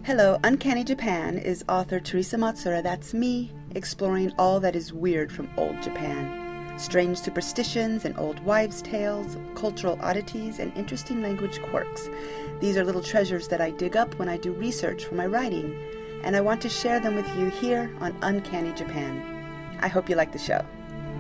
Hello, Uncanny Japan is author Teresa Matsura, that's me, exploring all that is weird from old Japan. Strange superstitions and old wives' tales, cultural oddities, and interesting language quirks. These are little treasures that I dig up when I do research for my writing, and I want to share them with you here on Uncanny Japan. I hope you like the show.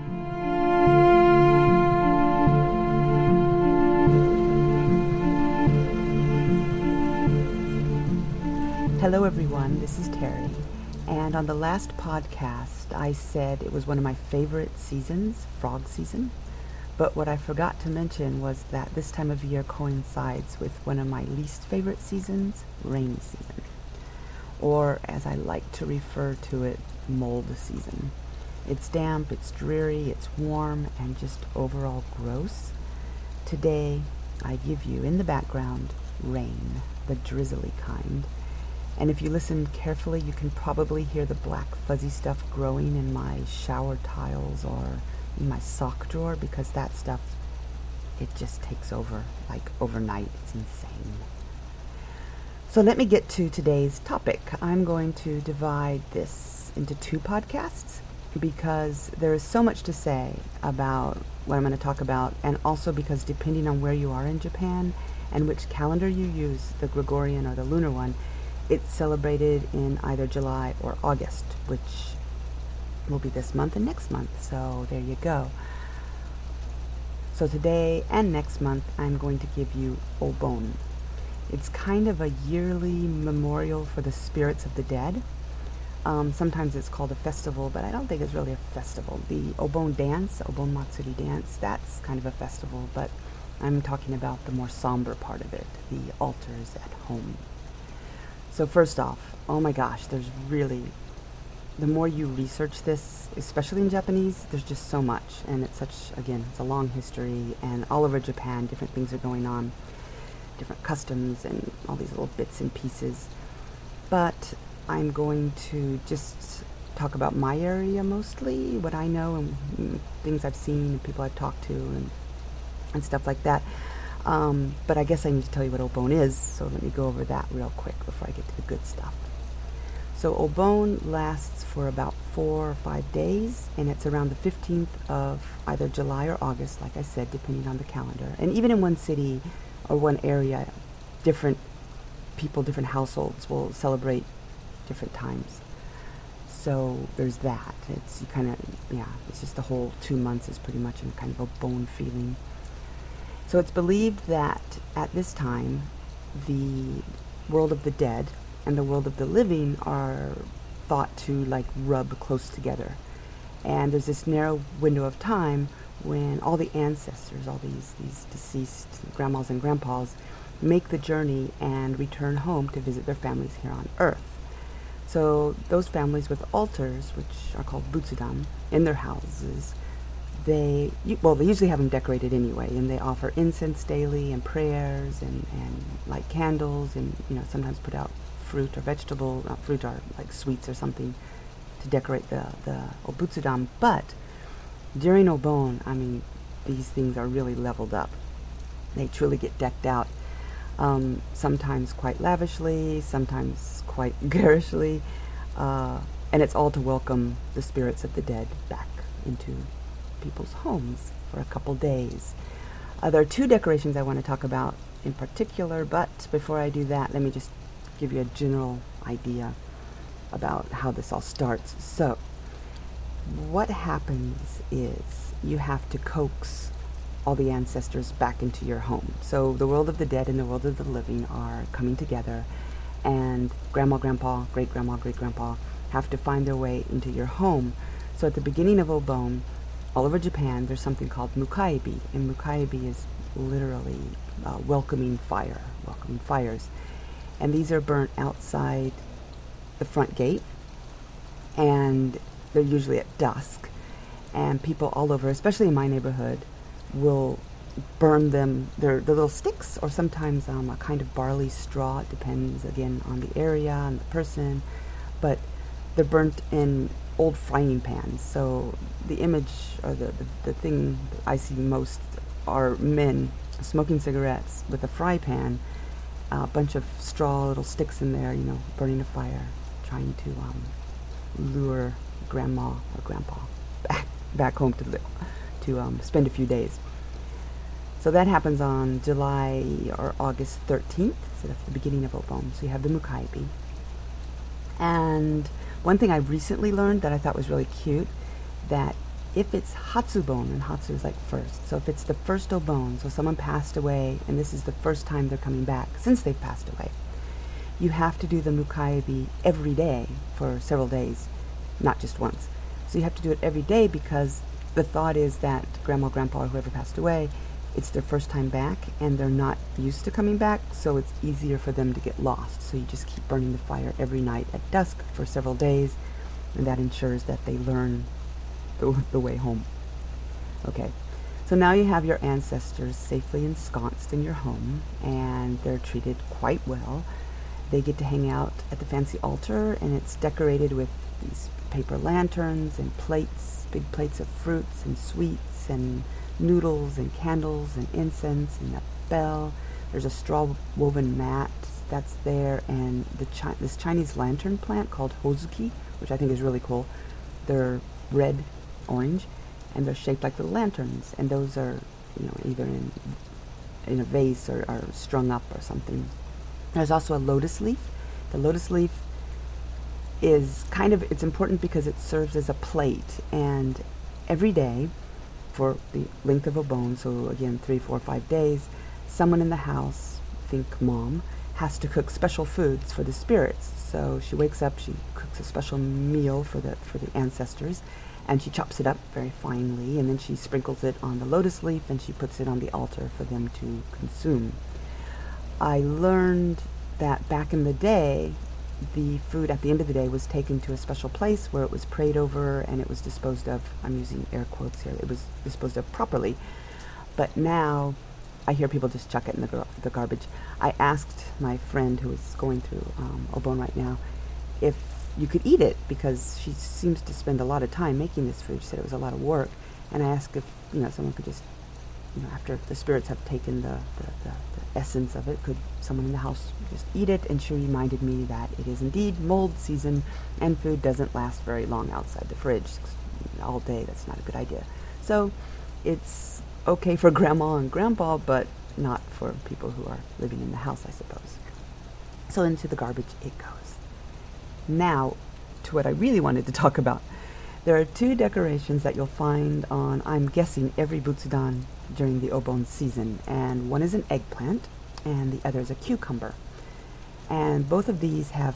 Hello everyone, this is Terry, and on the last podcast I said it was one of my favorite seasons, frog season, but what I forgot to mention was that this time of year coincides with one of my least favorite seasons, rainy season, or as I like to refer to it, mold season. It's damp, it's dreary, it's warm, and just overall gross. Today I give you in the background rain, the drizzly kind. And if you listen carefully, you can probably hear the black fuzzy stuff growing in my shower tiles or in my sock drawer, because that stuff, it just takes over like overnight. It's insane. So let me get to today's topic. I'm going to divide this into two podcasts because there is so much to say about what I'm going to talk about, and also because depending on where you are in Japan and which calendar you use, the Gregorian or the lunar one, it's celebrated in either July or August, which will be this month and next month. So there you go. So today and next month, I'm going to give you Obon. It's kind of a yearly memorial for the spirits of the dead. Sometimes it's called a festival, but I don't think it's really a festival. The Obon dance, Obon Matsuri dance, that's kind of a festival, but I'm talking about the more somber part of it, the altars at home. So first off, oh my gosh, there's really, the more you research this, especially in Japanese, there's just so much. And it's such, again, it's a long history, and all over Japan, different things are going on, different customs and all these little bits and pieces. But I'm going to just talk about my area mostly, what I know and things I've seen and people I've talked to and stuff like that. But I guess I need to tell you what Obon is, so let me go over that real quick before I get to the good stuff. So Obon lasts for about 4 or 5 days, and it's around the 15th of either July or August, like I said, depending on the calendar. And even in one city or one area, different people, different households will celebrate different times. So there's that. It's it's just the whole 2 months is pretty much in kind of a Obon feeling. So it's believed that at this time, the world of the dead and the world of the living are thought to like rub close together. And there's this narrow window of time when all the ancestors, all these deceased grandmas and grandpas, make the journey and return home to visit their families here on Earth. So those families with altars, which are called Butsudam, in their houses, they usually have them decorated anyway, and they offer incense daily and prayers and light candles, and sometimes put out fruit or vegetable, not fruit, or like sweets or something to decorate the Obutsudam. But during Obon, these things are really leveled up. They truly get decked out, sometimes quite lavishly, sometimes quite garishly, and it's all to welcome the spirits of the dead back into people's homes for a couple days. There are 2 decorations I want to talk about in particular, but before I do that, let me just give you a general idea about how this all starts. So, what happens is you have to coax all the ancestors back into your home. So the world of the dead and the world of the living are coming together, and grandma, grandpa, great-grandma, great-grandpa have to find their way into your home. So at the beginning of Obon, all over Japan, there's something called Mukaibi, and Mukaibi is literally welcoming fires. And these are burnt outside the front gate, and they're usually at dusk. And people all over, especially in my neighborhood, will burn them. They're little sticks, or sometimes a kind of barley straw. It depends, again, on the area and the person. But they're burnt in old frying pans. So the image, or the thing that I see most, are men smoking cigarettes with a fry pan a bunch of straw, little sticks in there, burning a fire, trying to lure grandma or grandpa back home to spend a few days. So that happens on July or August 13th, so that's the beginning of Obon. So you have the Mukaibi. And one thing I recently learned that I thought was really cute, that if it's Hatsubon, and Hatsu is like first, so if it's the first Obon, so someone passed away, and this is the first time they're coming back since they've passed away, you have to do the Mukaibi every day for several days, not just once. So you have to do it every day because the thought is that grandma, grandpa, or whoever passed away, it's their first time back and they're not used to coming back, so it's easier for them to get lost. So you just keep burning the fire every night at dusk for several days, and that ensures that they learn the way home. Okay, so now you have your ancestors safely ensconced in your home, and they're treated quite well. They get to hang out at the fancy altar, and it's decorated with these paper lanterns and plates, big plates of fruits and sweets and noodles and candles and incense and a bell. There's a straw woven mat that's there, and this Chinese lantern plant called hozuki, which I think is really cool. They're red, orange, and they're shaped like little lanterns, and those are either in a vase or are strung up or something. There's also a lotus leaf. The lotus leaf is it's important because it serves as a plate, and every day for the length of Obon, so again 3, 4, 5 days, someone in the house, think mom, has to cook special foods for the spirits. So she wakes up, she cooks a special meal for the ancestors, and she chops it up very finely, and then she sprinkles it on the lotus leaf, and she puts it on the altar for them to consume. I learned that back in the day, the food at the end of the day was taken to a special place where it was prayed over and it was disposed of. I'm using air quotes here. It was disposed of properly. But now I hear people just chuck it in the garbage. I asked my friend who is going through Obon right now if you could eat it, because she seems to spend a lot of time making this food. She said it was a lot of work. And I asked if someone could just, after the spirits have taken the essence of it, could someone in the house just eat it? And she reminded me that it is indeed mold season, and food doesn't last very long outside the fridge all day. That's not a good idea. So it's okay for grandma and grandpa, but not for people who are living in the house, I suppose. So into the garbage it goes. Now to what I really wanted to talk about. There are 2 decorations that you'll find on, I'm guessing, every Butsudan during the Obon season, and one is an eggplant and the other is a cucumber, and both of these have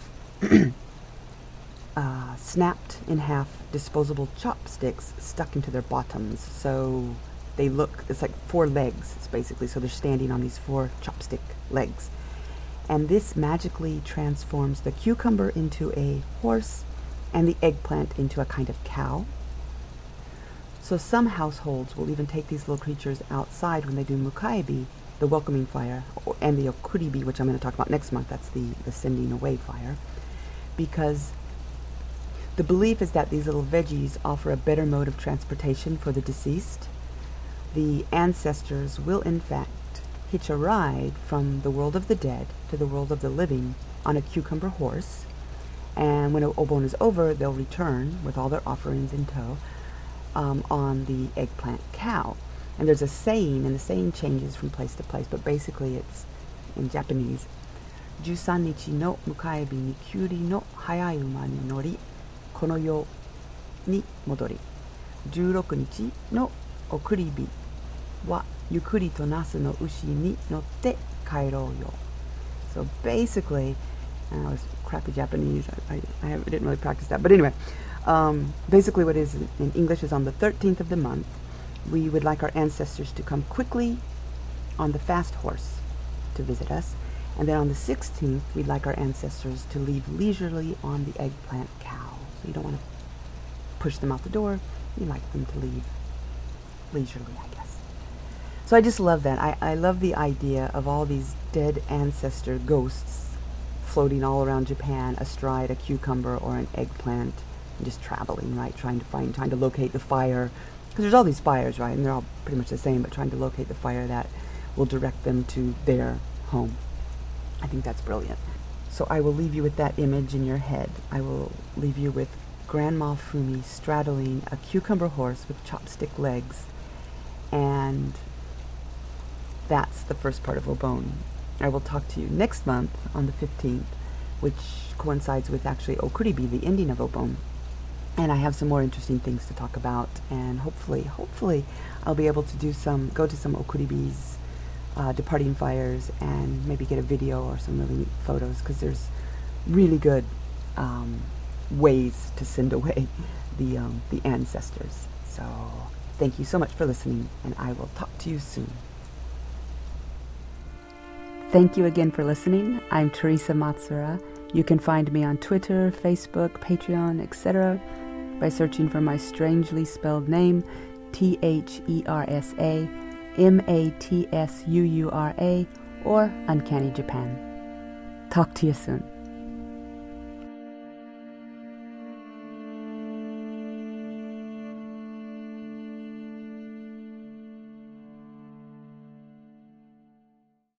snapped in half disposable chopsticks stuck into their bottoms, so it's like 4 legs, it's basically, so they're standing on these 4 chopstick legs, and this magically transforms the cucumber into a horse and the eggplant into a kind of cow. So some households will even take these little creatures outside when they do Mukaibi, the welcoming fire, and the Okuribi, which I'm going to talk about next month. That's the sending away fire. Because the belief is that these little veggies offer a better mode of transportation for the deceased. The ancestors will in fact hitch a ride from the world of the dead to the world of the living on a cucumber horse. And when Obon is over, they'll return with all their offerings in tow on the eggplant cow. And there's a saying, and the saying changes from place to place, but basically it's in Japanese: 13日の迎え日にキュウリの早い馬に乗り、この世に戻り、16日の送り火はゆっくりとナスの牛に乗って帰ろうよ. So basically, I was crappy Japanese. I didn't really practice that. But anyway, basically what it is in English is on the 13th of the month, we would like our ancestors to come quickly on the fast horse to visit us. And then on the 16th, we'd like our ancestors to leave leisurely on the eggplant cow. So you don't want to push them out the door. You like them to leave leisurely, I guess. So I just love that. I love the idea of all these dead ancestor ghosts floating all around Japan astride a cucumber or an eggplant and just traveling, right? Trying to locate the fire. Because there's all these fires, right? And they're all pretty much the same, but trying to locate the fire that will direct them to their home. I think that's brilliant. So I will leave you with that image in your head. I will leave you with Grandma Fumi straddling a cucumber horse with chopstick legs, and that's the first part of Obon. I will talk to you next month on the 15th, which coincides with actually Okuribi, the ending of Obon. And I have some more interesting things to talk about, and hopefully I'll be able to go to some Okuribis, departing fires, and maybe get a video or some really neat photos, because there's really good ways to send away the ancestors. So thank you so much for listening, and I will talk to you soon. Thank you again for listening. I'm Teresa Matsura. You can find me on Twitter, Facebook, Patreon, etc. by searching for my strangely spelled name, THERSA MATSUURA, or Uncanny Japan. Talk to you soon.